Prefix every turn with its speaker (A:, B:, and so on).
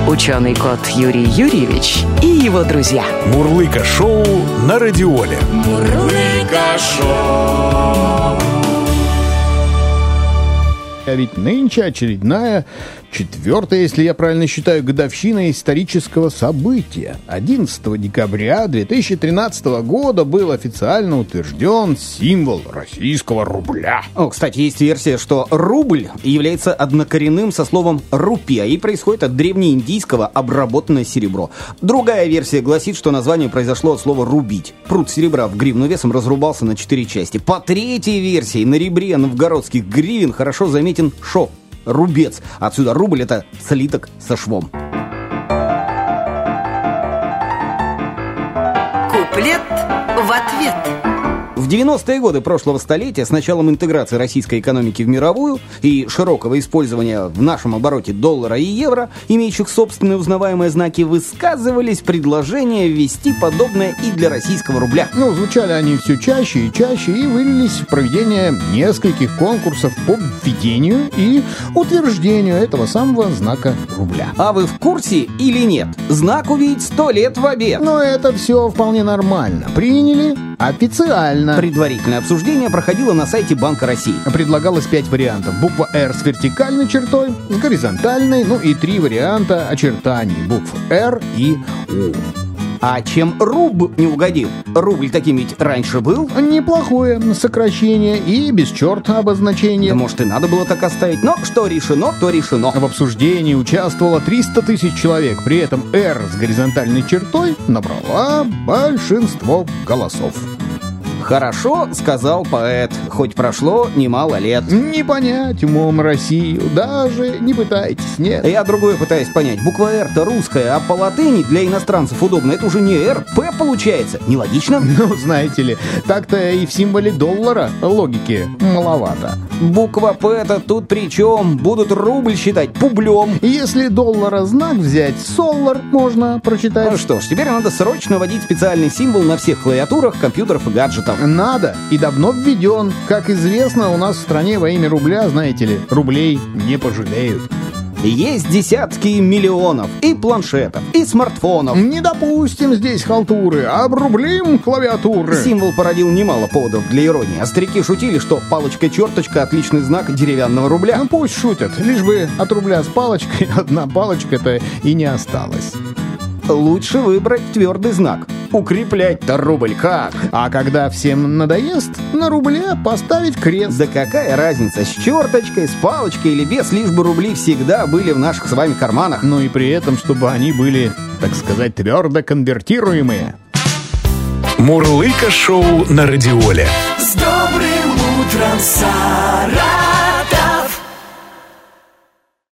A: ученый кот Юрий Юрьевич и его друзья.
B: Мурлыка-шоу на Радиоле.
C: Мурлыка-шоу.
D: А ведь нынче очередная, четвертая, если я правильно считаю, годовщина исторического события. 11 декабря 2013 года был официально утвержден символ российского рубля.
E: Кстати, есть версия, что рубль является однокоренным со словом рупия и происходит от древнеиндийского обработанное серебро. Другая версия гласит, что название произошло от слова «рубить». Прут серебра в гривну весом разрубался на 4 части. По третьей версии, на ребре новгородских гривен хорошо заметен шов. Рубец. Отсюда рубль — это слиток со швом.
A: Куплет в ответ.
E: В 90-е годы прошлого столетия с началом интеграции российской экономики в мировую и широкого использования в нашем обороте доллара и евро, имеющих собственные узнаваемые знаки, высказывались предложения ввести подобное и для российского рубля.
D: Звучали они все чаще и чаще и вылились в проведение нескольких конкурсов по введению и утверждению этого самого знака рубля.
E: А вы в курсе или нет? Знак увидеть 100 лет в обед.
D: Но это все вполне нормально. Приняли официально.
E: Предварительное обсуждение проходило на сайте Банка России.
D: Предлагалось 5 вариантов. Буква «Р» с вертикальной чертой, с горизонтальной, и 3 варианта очертаний букв «Р» и «У».
E: А чем руб не угодил? Рубль таким ведь раньше был.
D: Неплохое сокращение и без черта обозначения.
E: Да, может, и надо было так оставить. Но что решено, то решено.
D: В обсуждении участвовало 300 тысяч человек. При этом «Р» с горизонтальной чертой набрала большинство голосов.
E: «Хорошо», — сказал поэт, хоть прошло немало лет.
D: Не понять умом Россию, даже не пытайтесь, нет.
E: Я другое пытаюсь понять. Буква «Р»-то русская, а по латыни для иностранцев удобно. Это уже не «Р», «П» получается. Нелогично?
D: Знаете ли, так-то и в символе доллара логики маловато.
E: Буква «П»-то тут при чем? Будут рубль считать публем.
D: Если доллара знак взять, соллар можно прочитать.
E: Ну что ж, теперь надо срочно вводить специальный символ на всех клавиатурах, компьютеров и гаджетов.
D: Надо и давно введен. Как известно, у нас в стране во имя рубля, знаете ли, рублей не пожалеют.
E: Есть десятки миллионов и планшетов, и смартфонов.
D: Не допустим здесь халтуры, обрублим клавиатуры.
E: Символ породил немало поводов для иронии. А старики шутили, что палочка-черточка — отличный знак деревянного рубля.
D: Пусть шутят, лишь бы от рубля с палочкой одна палочка-то и не осталась.
E: Лучше выбрать твердый знак. Укреплять-то рубль как?
D: А когда всем надоест, на рубле поставить крест.
E: Да какая разница, с черточкой, с палочкой или без, лишь бы рубли всегда были в наших с вами карманах.
D: И при этом, чтобы они были, так сказать, твердо конвертируемые.
B: Мурлыка-шоу на Радиоле.
C: С добрым утром, Сара!